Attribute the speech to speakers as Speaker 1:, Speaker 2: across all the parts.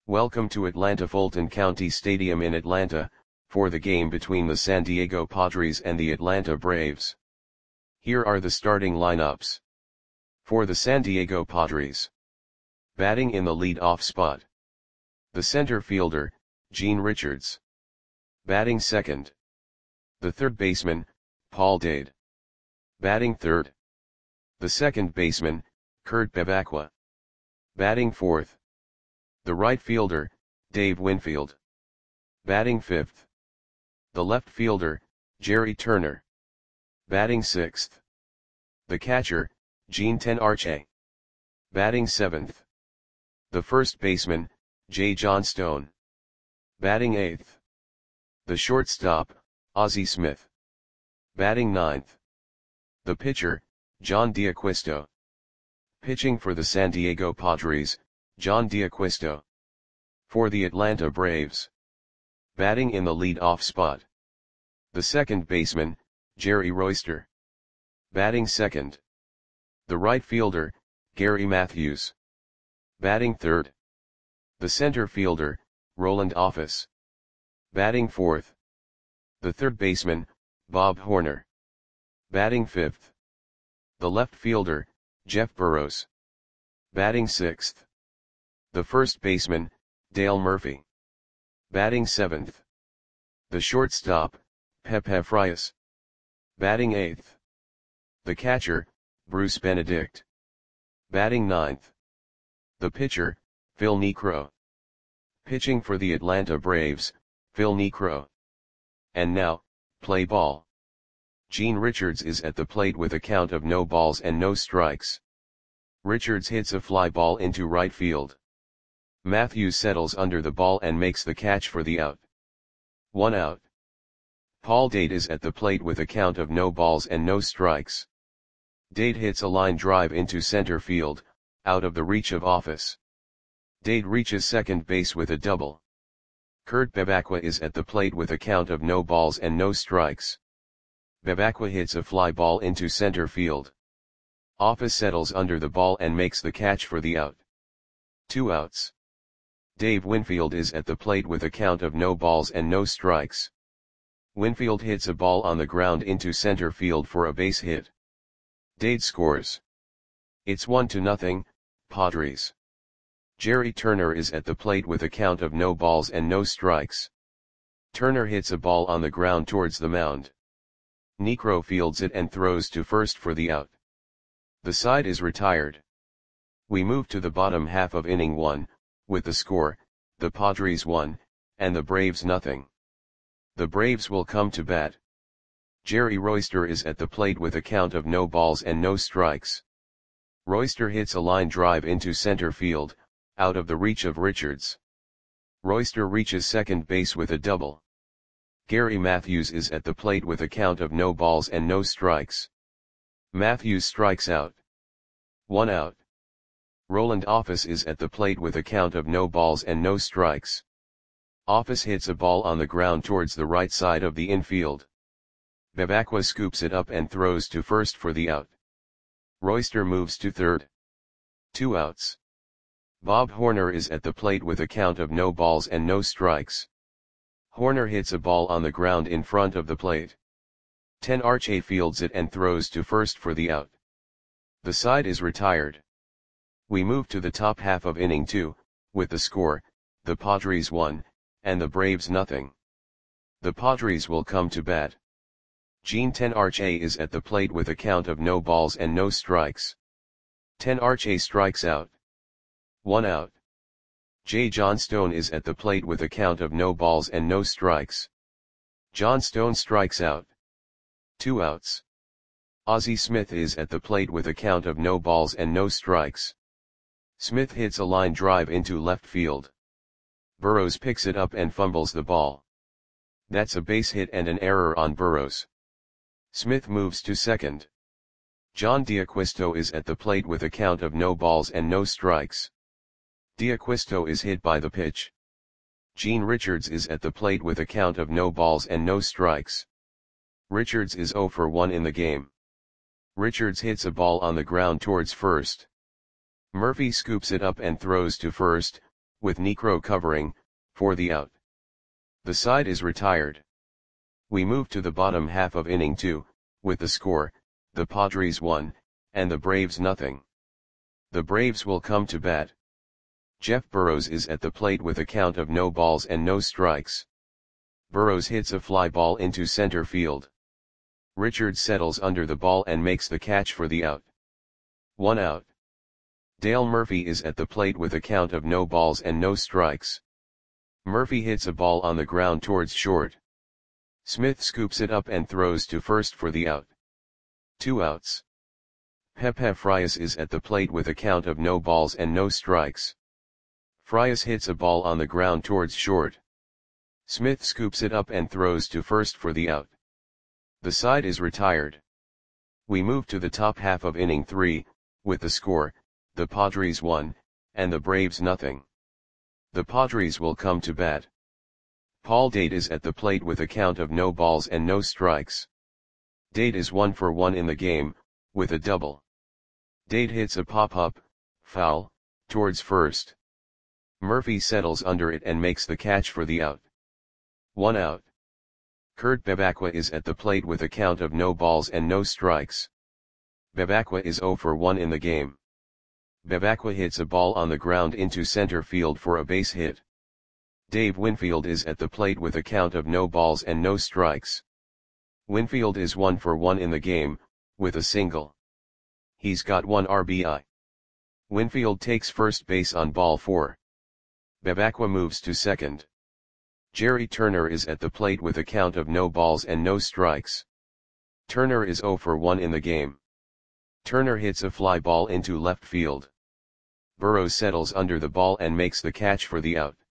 Speaker 1: Welcome to Atlanta Fulton County Stadium in Atlanta, for the game between the San Diego Padres and the Atlanta Braves. Here are the starting lineups. For the San Diego Padres. Batting in the lead-off spot. The center fielder, Gene Richards. Batting second. The third baseman, Paul Dade. Batting third. The second baseman, Kurt Bevacqua. Batting fourth. The right fielder, Dave Winfield. Batting fifth. The left fielder, Jerry Turner. Batting sixth. The catcher, Gene Tenarche. Batting seventh. The first baseman, Jay Johnstone. Batting eighth. The shortstop, Ozzie Smith. Batting ninth. The pitcher, John D'Acquisto. Pitching for the San Diego Padres, John D'Acquisto. For the Atlanta Braves. Batting in the lead-off spot. The second baseman, Jerry Royster. Batting second. The right fielder, Gary Matthews. Batting third. The center fielder, Roland Office. Batting fourth. The third baseman, Bob Horner. Batting fifth. The left fielder, Jeff Burrows. Batting sixth. The first baseman, Dale Murphy. Batting seventh. The shortstop, Pepe Frias. Batting eighth. The catcher, Bruce Benedict. Batting ninth. The pitcher, Phil Niekro. Pitching for the Atlanta Braves, Phil Niekro. And now, play ball. Gene Richards is at the plate with a count of no balls and no strikes. Richards hits a fly ball into right field. Matthews settles under the ball and makes the catch for the out. 1 out. Paul Dade is at the plate with a count of no balls and no strikes. Dade hits a line drive into center field, out of the reach of Office. Dade reaches second base with a double. Kurt Bevacqua is at the plate with a count of no balls and no strikes. Bevacqua hits a fly ball into center field. Office settles under the ball and makes the catch for the out. 2 outs. Dave Winfield is at the plate with a count of no balls and no strikes. Winfield hits a ball on the ground into center field for a base hit. Dade scores. It's 1-0, Padres. Jerry Turner is at the plate with a count of no balls and no strikes. Turner hits a ball on the ground towards the mound. Niekro fields it and throws to first for the out. The side is retired. We move to the bottom half of inning 1, with the score, the Padres 1, and the Braves nothing. The Braves will come to bat. Jerry Royster is at the plate with a count of no balls and no strikes. Royster hits a line drive into center field, out of the reach of Richards. Royster reaches second base with a double. Gary Matthews is at the plate with a count of no balls and no strikes. Matthews strikes out. 1 out. Roland Office is at the plate with a count of no balls and no strikes. Office hits a ball on the ground towards the right side of the infield. Bevacqua scoops it up and throws to first for the out. Royster moves to third. 2 outs. Bob Horner is at the plate with a count of no balls and no strikes. Horner hits a ball on the ground in front of the plate. Tenarche fields it and throws to first for the out. The side is retired. We move to the top half of inning 2, with the score, the Padres 1, and the Braves nothing. The Padres will come to bat. Gene Tenarche is at the plate with a count of no balls and no strikes. Tenarche strikes out. 1 out. Jay Johnstone is at the plate with a count of no balls and no strikes. Johnstone strikes out. 2 outs. Ozzie Smith is at the plate with a count of no balls and no strikes. Smith hits a line drive into left field. Burrows picks it up and fumbles the ball. That's a base hit and an error on Burrows. Smith moves to second. John D'Acquisto is at the plate with a count of no balls and no strikes. D'Acquisto is hit by the pitch. Gene Richards is at the plate with a count of no balls and no strikes. Richards is 0 for 1 in the game. Richards hits a ball on the ground towards first. Murphy scoops it up and throws to first, with Necro covering, for the out. The side is retired. We move to the bottom half of inning 2, with the score, the Padres 1, and the Braves nothing. The Braves will come to bat. Jeff Burrows is at the plate with a count of no balls and no strikes. Burrows hits a fly ball into center field. Richards settles under the ball and makes the catch for the out. 1 out. Dale Murphy is at the plate with a count of no balls and no strikes. Murphy hits a ball on the ground towards short. Smith scoops it up and throws to first for the out. 2 outs. Pepe Frias is at the plate with a count of no balls and no strikes. Frias hits a ball on the ground towards short. Smith scoops it up and throws to first for the out. The side is retired. We move to the top half of inning 3, with the score, the Padres 1, and the Braves nothing. The Padres will come to bat. Paul Dade is at the plate with a count of no balls and no strikes. Dade is 1 for 1 in the game, with a double. Dade hits a pop-up, foul, towards first. Murphy settles under it and makes the catch for the out. 1 out. Kurt Bebacqua is at the plate with a count of no balls and no strikes. Bebacqua is 0 for 1 in the game. Bebacqua hits a ball on the ground into center field for a base hit. Dave Winfield is at the plate with a count of no balls and no strikes. Winfield is 1 for 1 in the game, with a single. He's got 1 RBI. Winfield takes first base on ball 4. Bebacqua moves to second. Jerry Turner is at the plate with a count of no balls and no strikes. Turner is 0 for 1 in the game. Turner hits a fly ball into left field. Burrows settles under the ball and makes the catch for the out.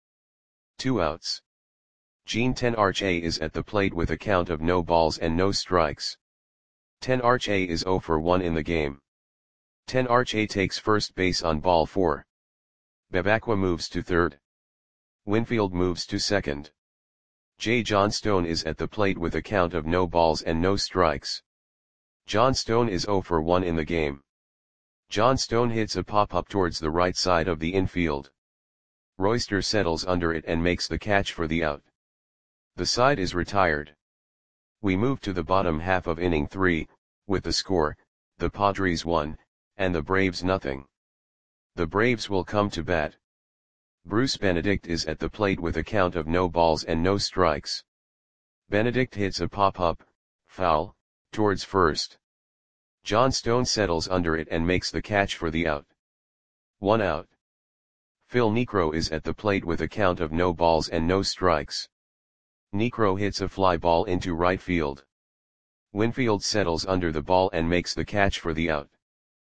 Speaker 1: 2 outs. Gene Tenarche is at the plate with a count of no balls and no strikes. Tenarche is 0 for 1 in the game. Tenarche takes first base on ball 4. Bebacqua moves to third. Winfield moves to second. J. Johnstone is at the plate with a count of no balls and no strikes. Johnstone is 0 for 1 in the game. Johnstone hits a pop-up towards the right side of the infield. Royster settles under it and makes the catch for the out. The side is retired. We move to the bottom half of inning 3, with the score, the Padres 1, and the Braves nothing. The Braves will come to bat. Bruce Benedict is at the plate with a count of no balls and no strikes. Benedict hits a pop-up, foul, towards first. Johnstone settles under it and makes the catch for the out. 1 out. Phil Niekro is at the plate with a count of no balls and no strikes. Niekro hits a fly ball into right field. Winfield settles under the ball and makes the catch for the out.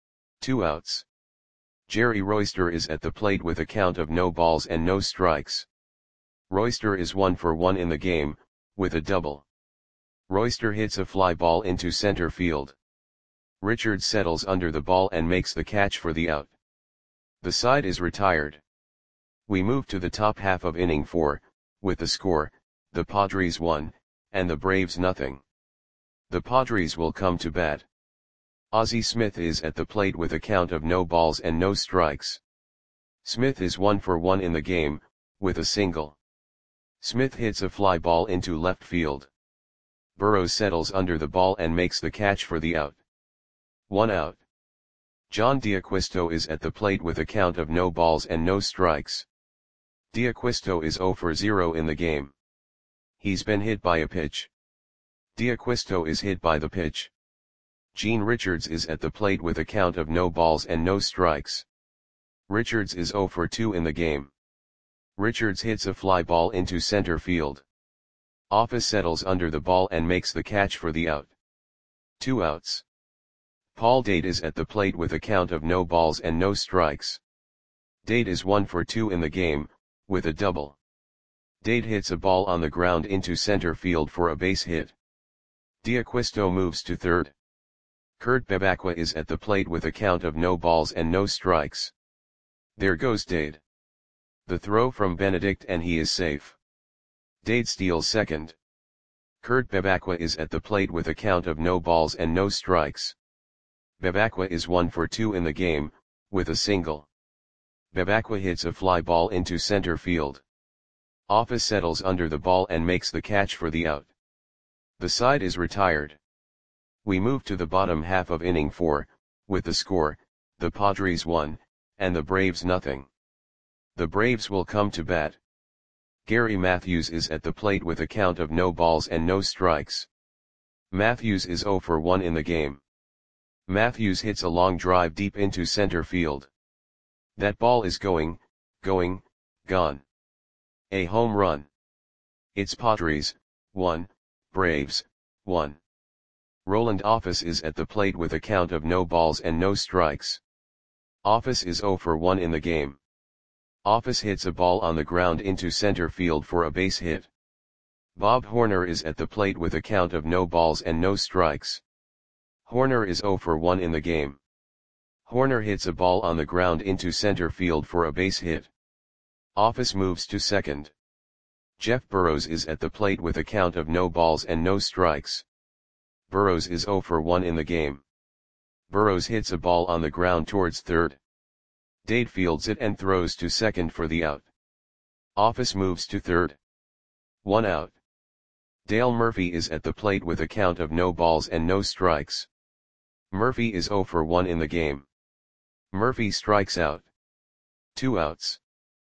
Speaker 1: 2 outs. Jerry Royster is at the plate with a count of no balls and no strikes. Royster is 1 for 1 in the game, with a double. Royster hits a fly ball into center field. Richards settles under the ball and makes the catch for the out. The side is retired. We move to the top half of inning 4, with the score, the Padres 1, and the Braves nothing. The Padres will come to bat. Ozzie Smith is at the plate with a count of no balls and no strikes. Smith is 1 for 1 in the game, with a single. Smith hits a fly ball into left field. Burrows settles under the ball and makes the catch for the out. 1 out. John D'Acquisto is at the plate with a count of no balls and no strikes. D'Acquisto is 0 for 0 in the game. He's been hit by a pitch. D'Acquisto is hit by the pitch. Gene Richards is at the plate with a count of no balls and no strikes. Richards is 0 for 2 in the game. Richards hits a fly ball into center field. Office settles under the ball and makes the catch for the out. 2 outs. Paul Dade is at the plate with a count of no balls and no strikes. Dade is 1 for 2 in the game, with a double. Dade hits a ball on the ground into center field for a base hit. D'Acquisto moves to third. Kurt Bebacqua is at the plate with a count of no balls and no strikes. There goes Dade. The throw from Benedict and he is safe. Dade steals second. Kurt Bebacqua is at the plate with a count of no balls and no strikes. Bebacqua is 1 for 2 in the game, with a single. Bebacqua hits a fly ball into center field. Office settles under the ball and makes the catch for the out. The side is retired. We move to the bottom half of inning 4, with the score, the Padres 1, and the Braves nothing. The Braves will come to bat. Gary Matthews is at the plate with a count of no balls and no strikes. Matthews is 0 for 1 in the game. Matthews hits a long drive deep into center field. That ball is gone. A home run. It's Padres 1, Braves 1. Roland Office is at the plate with a count of no balls and no strikes. Office is 0 for 1 in the game. Office hits a ball on the ground into center field for a base hit. Bob Horner is at the plate with a count of no balls and no strikes. Horner is 0 for 1 in the game. Horner hits a ball on the ground into center field for a base hit. Office moves to second. Jeff Burrows is at the plate with a count of no balls and no strikes. Burrows is 0 for 1 in the game. Burrows hits a ball on the ground towards third. Dade fields it and throws to second for the out. Office moves to third. 1 out. Dale Murphy is at the plate with a count of no balls and no strikes. Murphy is 0 for 1 in the game. Murphy strikes out. 2 outs.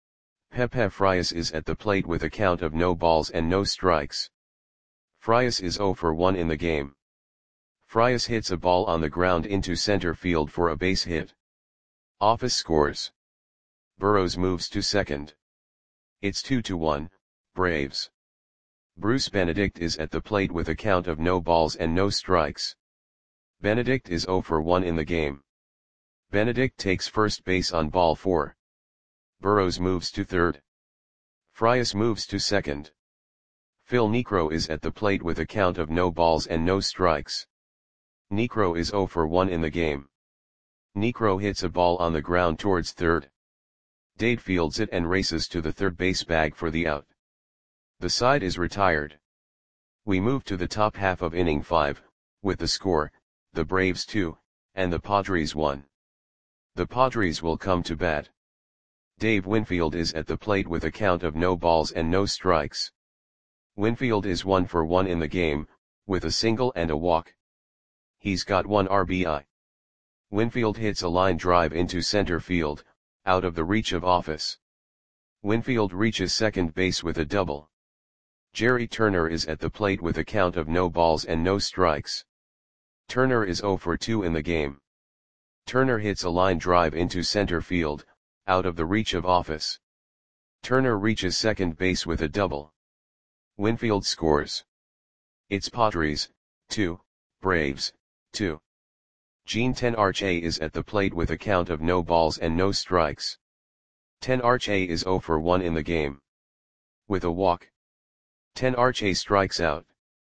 Speaker 1: Pepe Frias is at the plate with a count of no balls and no strikes. Frias is 0 for 1 in the game. Frias hits a ball on the ground into center field for a base hit. Office scores. Burrows moves to second. It's 2-1, Braves. Bruce Benedict is at the plate with a count of no balls and no strikes. Benedict is 0 for 1 in the game. Benedict takes first base on ball 4. Burrows moves to third. Frias moves to second. Phil Niekro is at the plate with a count of no balls and no strikes. Niekro is 0 for 1 in the game. Niekro hits a ball on the ground towards third. Dade fields it and races to the third base bag for the out. The side is retired. We move to the top half of inning 5, with the score, the Braves 2, and the Padres 1. The Padres will come to bat. Dave Winfield is at the plate with a count of no balls and no strikes. Winfield is 1 for 1 in the game, with a single and a walk. He's got 1 RBI. Winfield hits a line drive into center field, out of the reach of Office. Winfield reaches second base with a double. Jerry Turner is at the plate with a count of no balls and no strikes. Turner is 0 for 2 in the game. Turner hits a line drive into center field, out of the reach of Office. Turner reaches second base with a double. Winfield scores. It's Padres 2, Braves 2. Gene Tenarche is at the plate with a count of no balls and no strikes. Tenarche is 0 for 1 in the game. With a walk. Tenarche strikes out.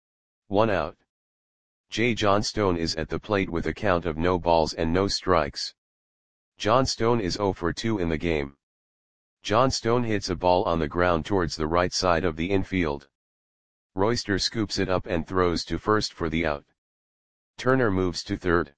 Speaker 1: 1 out. J. Johnstone is at the plate with a count of no balls and no strikes. Johnstone is 0 for 2 in the game. Johnstone hits a ball on the ground towards the right side of the infield. Royster scoops it up and throws to first for the out. Turner moves to third.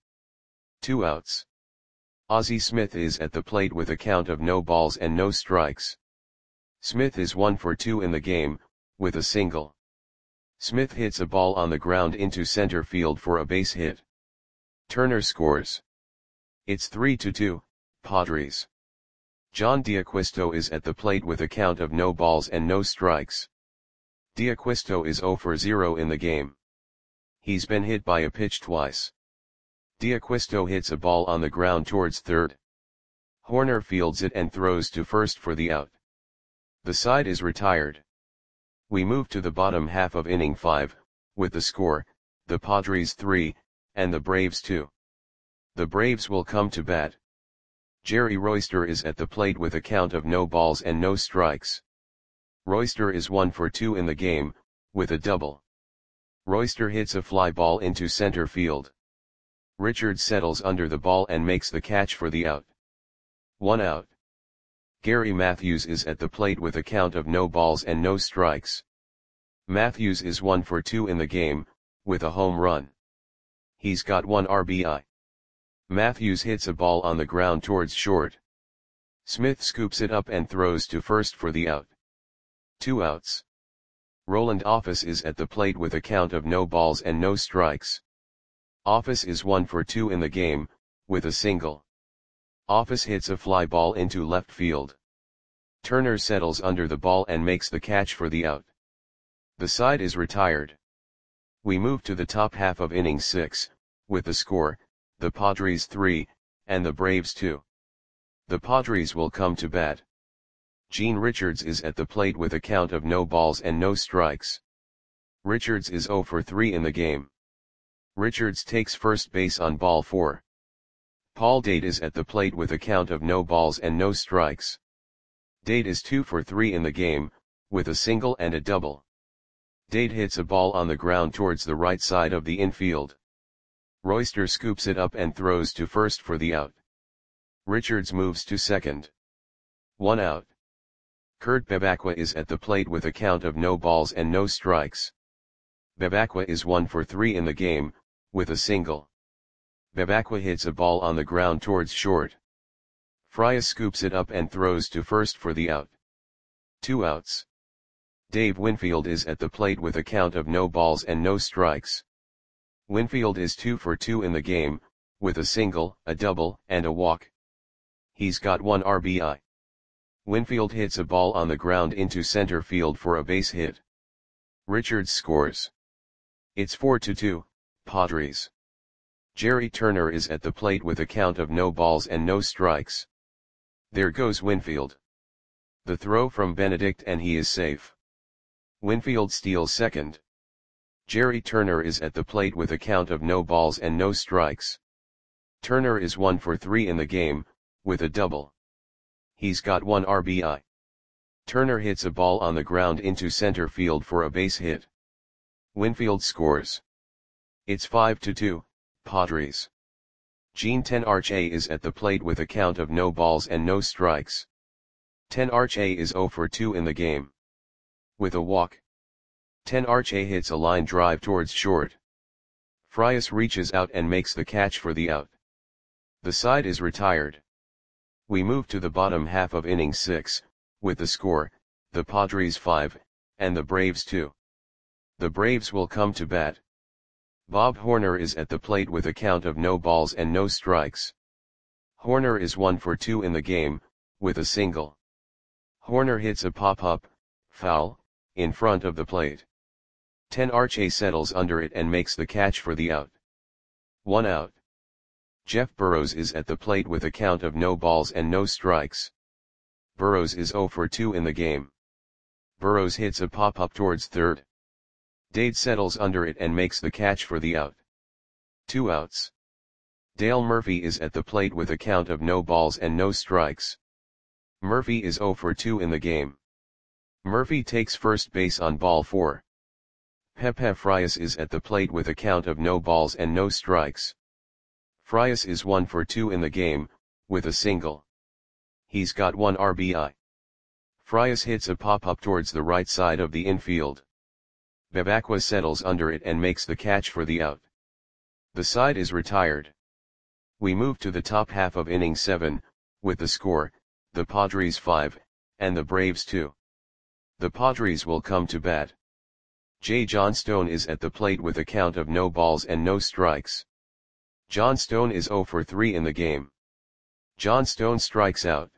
Speaker 1: 2 outs. Ozzie Smith is at the plate with a count of no balls and no strikes. Smith is 1 for 2 in the game, with a single. Smith hits a ball on the ground into center field for a base hit. Turner scores. It's 3-2, Padres. John D'Acquisto is at the plate with a count of no balls and no strikes. D'Acquisto is 0 for 0 in the game. He's been hit by a pitch twice. D'Acquisto hits a ball on the ground towards third. Horner fields it and throws to first for the out. The side is retired. We move to the bottom half of inning 5, with the score, the Padres 3, and the Braves 2. The Braves will come to bat. Jerry Royster is at the plate with a count of no balls and no strikes. Royster is 1 for 2 in the game, with a double. Royster hits a fly ball into center field. Richards settles under the ball and makes the catch for the out. 1 out. Gary Matthews is at the plate with a count of no balls and no strikes. Matthews is 1 for 2 in the game, with a home run. He's got 1 RBI. Matthews hits a ball on the ground towards short. Smith scoops it up and throws to first for the out. 2 outs. Roland Office is at the plate with a count of no balls and no strikes. Office is 1 for 2 in the game, with a single. Office hits a fly ball into left field. Turner settles under the ball and makes the catch for the out. The side is retired. We move to the top half of inning 6, with the score, the Padres 3, and the Braves 2. The Padres will come to bat. Gene Richards is at the plate with a count of no balls and no strikes. Richards is 0 for 3 in the game. Richards takes first base on ball 4. Paul Dade is at the plate with a count of no balls and no strikes. Dade is 2 for 3 in the game, with a single and a double. Dade hits a ball on the ground towards the right side of the infield. Royster scoops it up and throws to first for the out. Richards moves to second. 1 out. Kurt Bevacqua is at the plate with a count of no balls and no strikes. Bevacqua is 1 for 3 in the game, with a single. Bevacqua hits a ball on the ground towards short. Frias scoops it up and throws to first for the out. 2 outs. Dave Winfield is at the plate with a count of no balls and no strikes. Winfield is 2 for 2 in the game, with a single, a double, and a walk. He's got 1 RBI. Winfield hits a ball on the ground into center field for a base hit. Richards scores. It's 4-2, Padres. Jerry Turner is at the plate with a count of no balls and no strikes. There goes Winfield. The throw from Benedict and he is safe. Winfield steals second. Jerry Turner is at the plate with a count of no balls and no strikes. Turner is 1 for 3 in the game, with a double. He's got 1 RBI. Turner hits a ball on the ground into center field for a base hit. Winfield scores. It's 5-2, Padres. Gene Tenarche is at the plate with a count of no balls and no strikes. Tenarche is 0 for 2 in the game. With a walk. Tenarche hits a line drive towards short. Frias reaches out and makes the catch for the out. The side is retired. We move to the bottom half of inning 6, with the score, the Padres 5, and the Braves 2. The Braves will come to bat. Bob Horner is at the plate with a count of no balls and no strikes. Horner is 1 for 2 in the game, with a single. Horner hits a pop-up, foul, in front of the plate. Tenarche settles under it and makes the catch for the out. 1 out. Jeff Burrows is at the plate with a count of no balls and no strikes. Burrows is 0 for 2 in the game. Burrows hits a pop-up towards third. Dade settles under it and makes the catch for the out. 2 outs. Dale Murphy is at the plate with a count of no balls and no strikes. Murphy is 0 for 2 in the game. Murphy takes first base on ball 4. Pepe Frias is at the plate with a count of no balls and no strikes. Frias is 1 for 2 in the game, with a single. He's got 1 RBI. Frias hits a pop-up towards the right side of the infield. Bevacqua settles under it and makes the catch for the out. The side is retired. We move to the top half of inning 7, with the score, the Padres 5, and the Braves 2. The Padres will come to bat. J. Johnstone is at the plate with a count of no balls and no strikes. Johnstone is 0 for 3 in the game. Johnstone strikes out.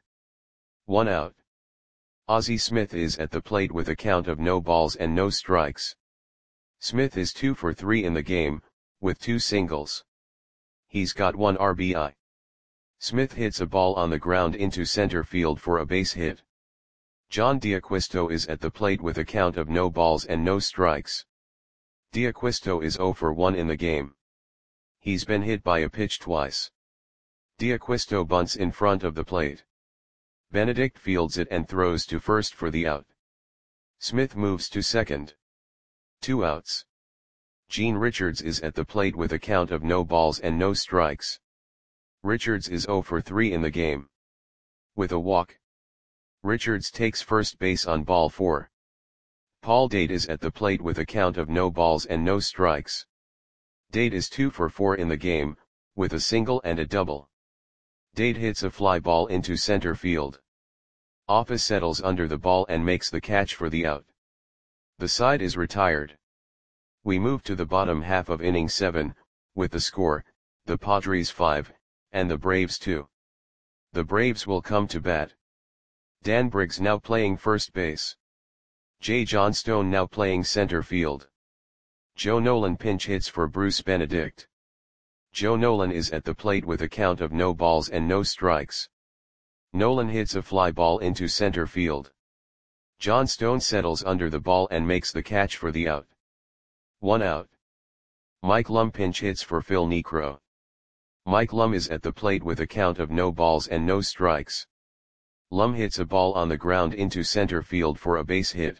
Speaker 1: 1 out. Ozzie Smith is at the plate with a count of no balls and no strikes. Smith is 2 for 3 in the game, with 2 singles. He's got 1 RBI. Smith hits a ball on the ground into center field for a base hit. John D'Acquisto is at the plate with a count of no balls and no strikes. D'Acquisto is 0 for 1 in the game. He's been hit by a pitch twice. D'Acquisto bunts in front of the plate. Benedict fields it and throws to first for the out. Smith moves to second. 2 outs. Gene Richards is at the plate with a count of no balls and no strikes. Richards is 0 for 3 in the game. With a walk. Richards takes first base on ball 4. Paul Dade is at the plate with a count of no balls and no strikes. Dade is 2 for 4 in the game, with a single and a double. Dade hits a fly ball into center field. Office settles under the ball and makes the catch for the out. The side is retired. We move to the bottom half of inning 7, with the score, the Padres 5, and the Braves 2. The Braves will come to bat. Dan Briggs now playing first base. J. Johnstone now playing center field. Joe Nolan pinch hits for Bruce Benedict. Joe Nolan is at the plate with a count of no balls and no strikes. Nolan hits a fly ball into center field. Johnstone settles under the ball and makes the catch for the out. 1 out. Mike Lum pinch hits for Phil Niekro. Mike Lum is at the plate with a count of no balls and no strikes. Lum hits a ball on the ground into center field for a base hit.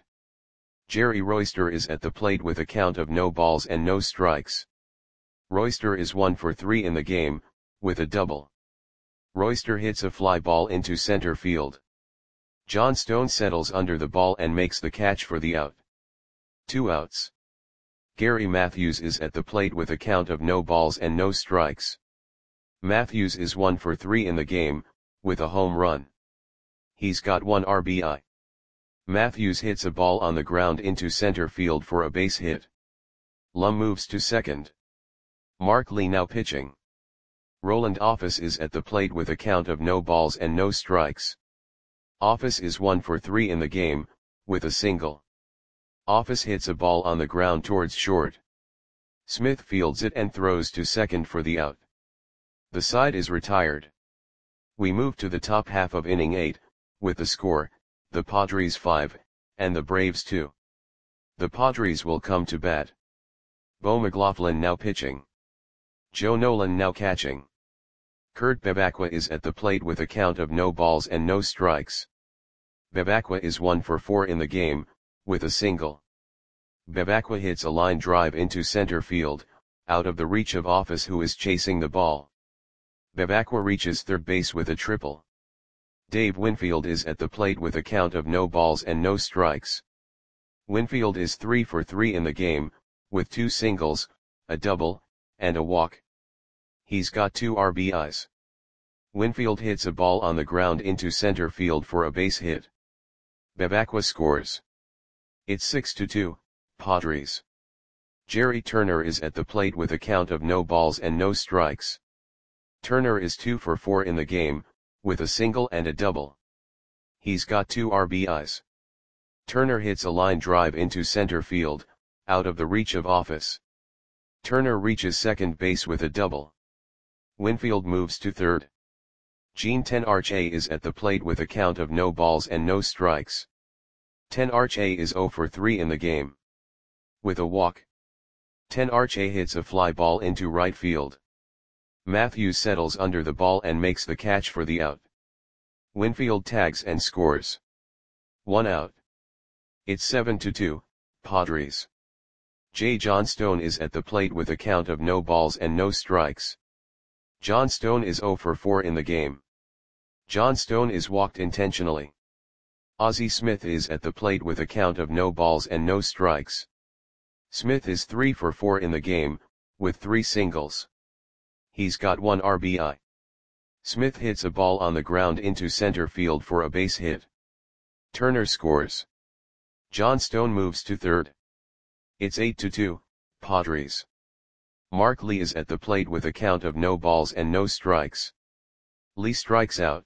Speaker 1: Jerry Royster is at the plate with a count of no balls and no strikes. Royster is 1 for 3 in the game, with a double. Royster hits a fly ball into center field. Johnstone settles under the ball and makes the catch for the out. 2 outs. Gary Matthews is at the plate with a count of no balls and no strikes. Matthews is 1 for 3 in the game, with a home run. He's got 1 RBI. Matthews hits a ball on the ground into center field for a base hit. Lum moves to second. Mark Lee now pitching. Roland Office is at the plate with a count of no balls and no strikes. Office is 1 for 3 in the game, with a single. Office hits a ball on the ground towards short. Smith fields it and throws to second for the out. The side is retired. We move to the top half of inning 8, with the score, the Padres 5, and the Braves 2. The Padres will come to bat. Bo McLaughlin now pitching. Joe Nolan now catching. Kurt Bevacqua is at the plate with a count of no balls and no strikes. Bevacqua is 1 for 4 in the game, with a single. Bevacqua hits a line drive into center field, out of the reach of Office who is chasing the ball. Bevacqua reaches third base with a triple. Dave Winfield is at the plate with a count of no balls and no strikes. Winfield is 3 for 3 in the game, with 2 singles, a double, and a walk. He's got 2 RBIs. Winfield hits a ball on the ground into center field for a base hit. Bevacqua scores. It's 6-2, Padres. Jerry Turner is at the plate with a count of no balls and no strikes. Turner is 2 for 4 in the game, with a single and a double. He's got 2 RBIs. Turner hits a line drive into center field, out of the reach of Office. Turner reaches second base with a double. Winfield moves to third. Gene Tenarche is at the plate with a count of no balls and no strikes. Tenarche is 0 for 3 in the game. With a walk. Tenarche hits a fly ball into right field. Matthews settles under the ball and makes the catch for the out. Winfield tags and scores. 1 out. It's 7-2, Padres. J. Johnstone is at the plate with a count of no balls and no strikes. Johnstone is 0 for 4 in the game. Johnstone is walked intentionally. Ozzie Smith is at the plate with a count of no balls and no strikes. Smith is 3 for 4 in the game, with 3 singles. He's got 1 RBI. Smith hits a ball on the ground into center field for a base hit. Turner scores. Johnstone moves to third. It's 8-2, Padres. Mark Lee is at the plate with a count of no balls and no strikes. Lee strikes out.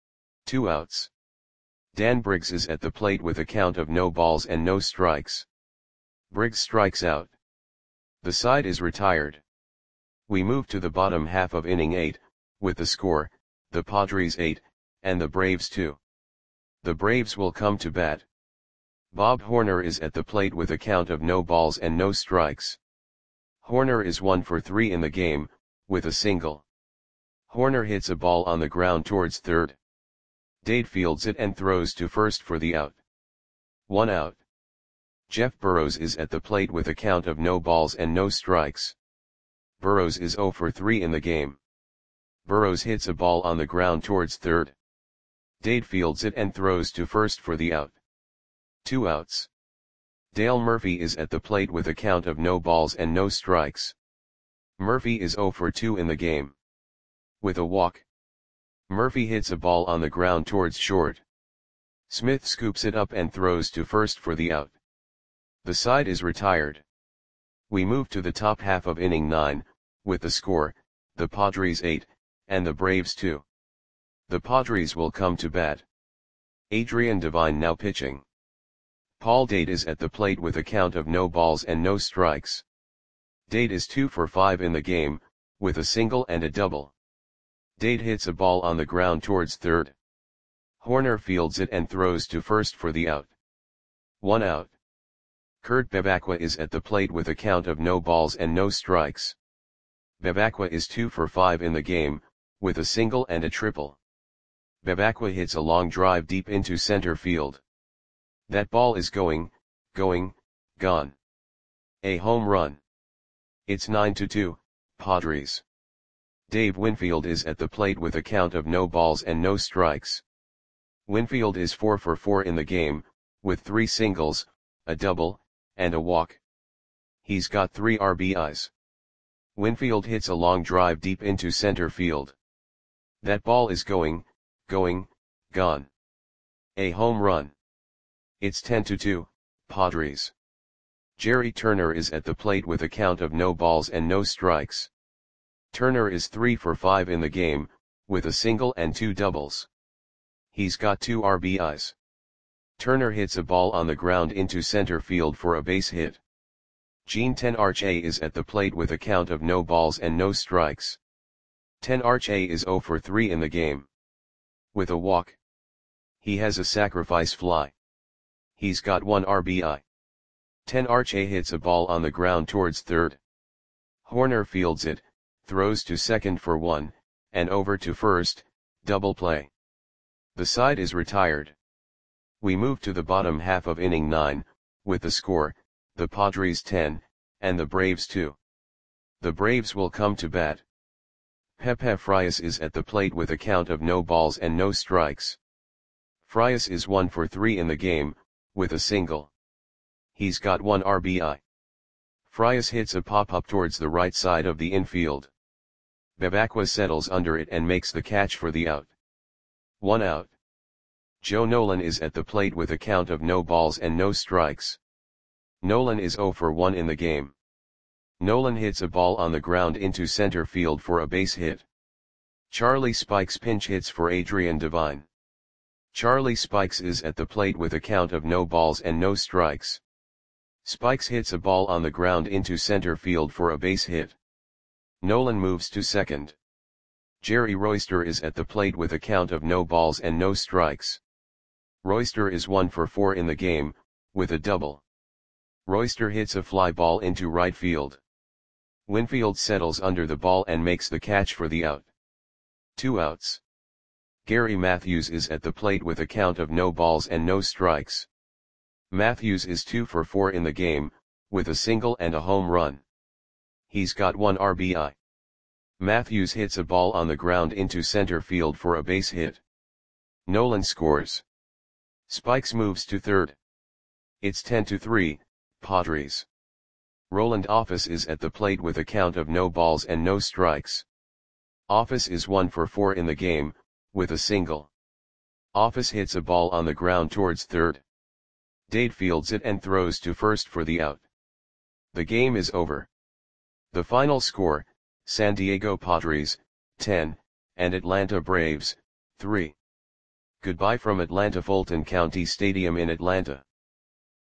Speaker 1: 2 outs. Dan Briggs is at the plate with a count of no balls and no strikes. Briggs strikes out. The side is retired. We move to the bottom half of inning 8, with the score, the Padres 8, and the Braves 2. The Braves will come to bat. Bob Horner is at the plate with a count of no balls and no strikes. Horner is 1 for 3 in the game, with a single. Horner hits a ball on the ground towards third. Dade fields it and throws to first for the out. 1 out. Jeff Burrows is at the plate with a count of no balls and no strikes. Burrows is 0 for 3 in the game. Burrows hits a ball on the ground towards third. Dade fields it and throws to first for the out. 2 outs. Dale Murphy is at the plate with a count of no balls and no strikes. Murphy is 0 for 2 in the game. With a walk. Murphy hits a ball on the ground towards short. Smith scoops it up and throws to first for the out. The side is retired. We move to the top half of inning 9, with the score, the Padres 8, and the Braves 2. The Padres will come to bat. Adrian Devine now pitching. Paul Dade is at the plate with a count of no balls and no strikes. Dade is 2 for 5 in the game, with a single and a double. Dade hits a ball on the ground towards third. Horner fields it and throws to first for the out. 1 out. Kurt Bevacqua is at the plate with a count of no balls and no strikes. Bevacqua is 2 for 5 in the game, with a single and a triple. Bevacqua hits a long drive deep into center field. That ball is going, gone. A home run. It's 9-2, Padres. Dave Winfield is at the plate with a count of no balls and no strikes. Winfield is 4 for 4 in the game, with 3 singles, a double, and a walk. He's got 3 RBIs. Winfield hits a long drive deep into center field. That ball is going, gone. A home run. It's 10-2, Padres. Jerry Turner is at the plate with a count of no balls and no strikes. Turner is 3 for 5 in the game, with a single and 2 doubles. He's got 2 RBIs. Turner hits a ball on the ground into center field for a base hit. Gene Tenarche is at the plate with a count of no balls and no strikes. Tenarche is 0 for 3 in the game. With a walk. He has a sacrifice fly. He's got 1 RBI. Tenarche hits a ball on the ground towards third. Horner fields it, throws to second for 1, and over to first, double play. The side is retired. We move to the bottom half of inning 9, with the score, the Padres 10, and the Braves 2. The Braves will come to bat. Pepe Frias is at the plate with a count of no balls and no strikes. Frias is 1 for 3 in the game, with a single. He's got 1 RBI. Frias hits a pop-up towards the right side of the infield. Bevacqua settles under it and makes the catch for the out. 1 out. Joe Nolan is at the plate with a count of no balls and no strikes. Nolan is 0 for 1 in the game. Nolan hits a ball on the ground into center field for a base hit. Charlie Spikes pinch hits for Adrian Devine. Charlie Spikes is at the plate with a count of no balls and no strikes. Spikes hits a ball on the ground into center field for a base hit. Nolan moves to second. Jerry Royster is at the plate with a count of no balls and no strikes. Royster is 1 for 4 in the game, with a double. Royster hits a fly ball into right field. Winfield settles under the ball and makes the catch for the out. 2 outs. Gary Matthews is at the plate with a count of no balls and no strikes. Matthews is 2 for 4 in the game, with a single and a home run. He's got 1 RBI. Matthews hits a ball on the ground into center field for a base hit. Nolan scores. Spikes moves to third. It's 10-3, Padres. Roland Office is at the plate with a count of no balls and no strikes. Office is 1 for 4 in the game, with a single. Office hits a ball on the ground towards third. Dade fields it and throws to first for the out. The game is over. The final score, San Diego Padres, 10, and Atlanta Braves, 3. Goodbye from Atlanta Fulton County Stadium in Atlanta.